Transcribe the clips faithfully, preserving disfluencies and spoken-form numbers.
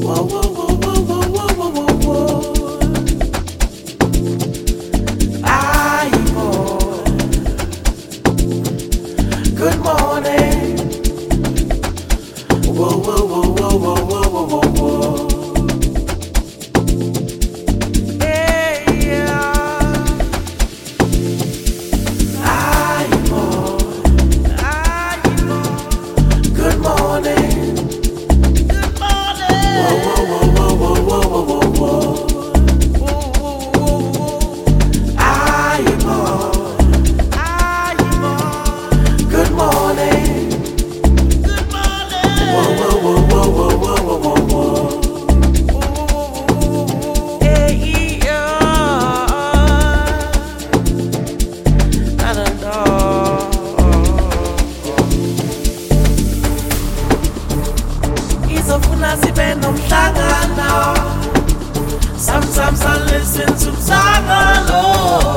Sometimes I listen to Mhlangano.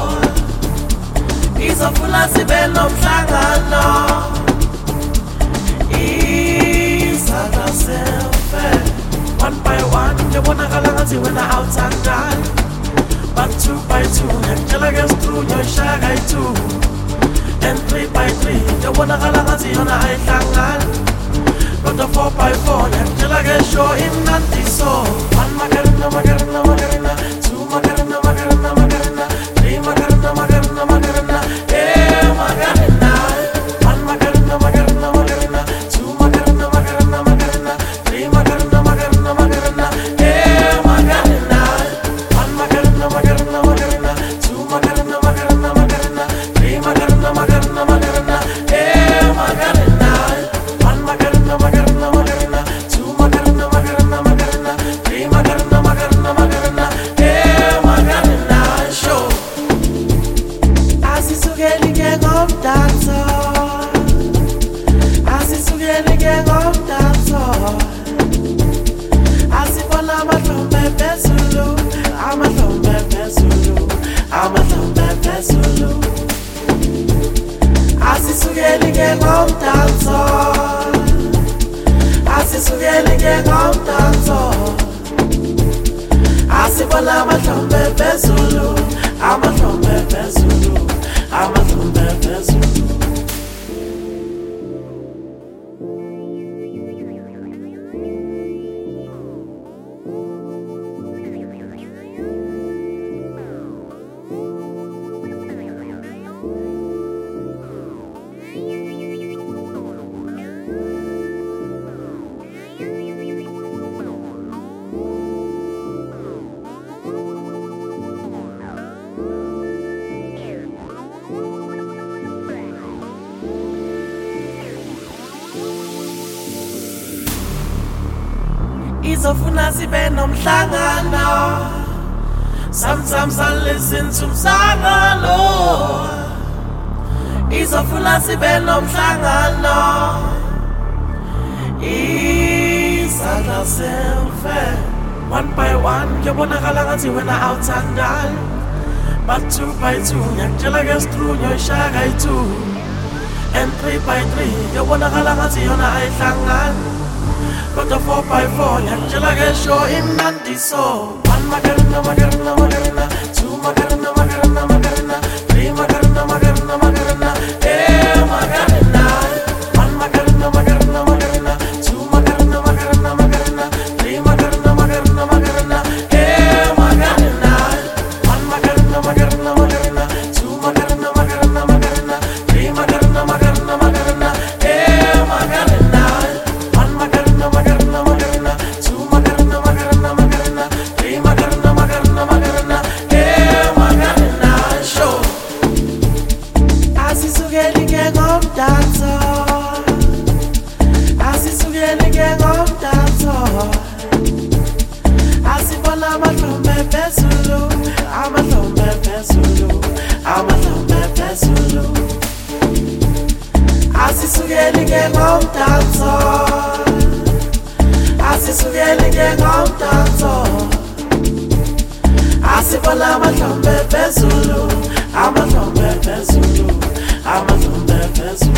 Izofuna sibe nomhlangano. Izala selfe. One by one, yabonakala ngathi wena awuthandani. But two by two, ngiyakutshela ke through nyoshaka two. And three by three, yabonakala ngathi yona ayihlangani. But the four by four, ngiyakutshela ke show imnandi so. One makarena, makarena, makarena. Two makarena, makarena, makarena. Three makarena, makarena, makarena. Eh, makarena. One makarena, makarena, makarena. Two makarena, makarena, makarena. Three makarena, makarena, makarena. Eh, makarena. One makarena, makarena, makarena. Two makarena, makarena, makarena. Three makarena, makarena, makarena. Eh, makarena. One makarena, makarena, makarena. Two makarena, makarena, makarena. Three makarena, makarena, makarena. Eh, makarena. Show. Asisukeni gang of dancer. Asisukeni gang of dancer. Asifona amahlombe phezulu, amahlombe phezulu, amahlombe phezulu. Asisukeni gang of dancer. Asisukeni gang of dancer. Asifona amahlombe phezulu, amahlombe phezulu, amahlombe phezulu. Izofuna sibe nomhlangano. Sometimes I listen to Mhlangano. Izofuna sibe nomhlangano. Izala selfe. One by one, yabonakala ngathi wena awuthandani. But two by two, ngiyakutshela ke through nyoshaka two. And three by three, yabonakala ngathi yona ayihlangani. But the four by four, ngiyakutshela ke show imnandi so. One makarena, makarena, makarena. Two makarena, makarena, makarena. Three makarena, makarena, makarena. Eh, makarena. One makarena, makarena, makarena. Two makarena, makarena, makarena. Three makarena, makarena, makarena. Eh, makarena. One makarena, makarena, makarena. Two makarena, makarena, makarena. Three makarena, makarena, makarena. Eh, makarena. One makarena, makarena, makarena. Two makarena, makarena, makarena. Three makarena, makarena, makarena. Eh, makarena. Show. Asisukeni gang of dancer. Asisukeni gang of dancer. Asifona amahlombe phezulu, amahlombe phezulu, amahlombe phezulu. Asisukeni gang of dancer. Asisukeni gang of dancer. Asifona amahlombe phezulu, amahlombe phezulu, amahlombe phezulu.